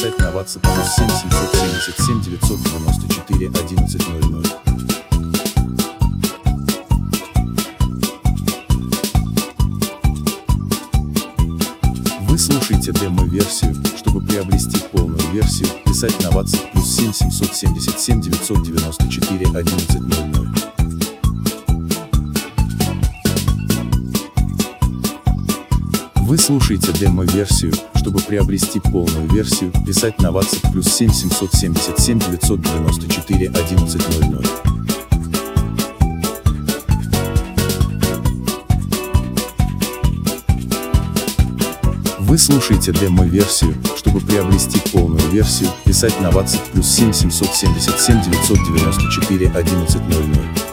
писать на WhatsApp +7 777 994 1100. Вы слушаете демо-версию. Чтобы приобрести полную версию, писать на WhatsApp +7 777 994 1100. Вы слушаете демо-версию. Чтобы приобрести полную версию, писать на WhatsApp +7 777 994 1100. Вы слушаете демо-версию. Чтобы приобрести полную версию, писать на WhatsApp +7 777 994 1100.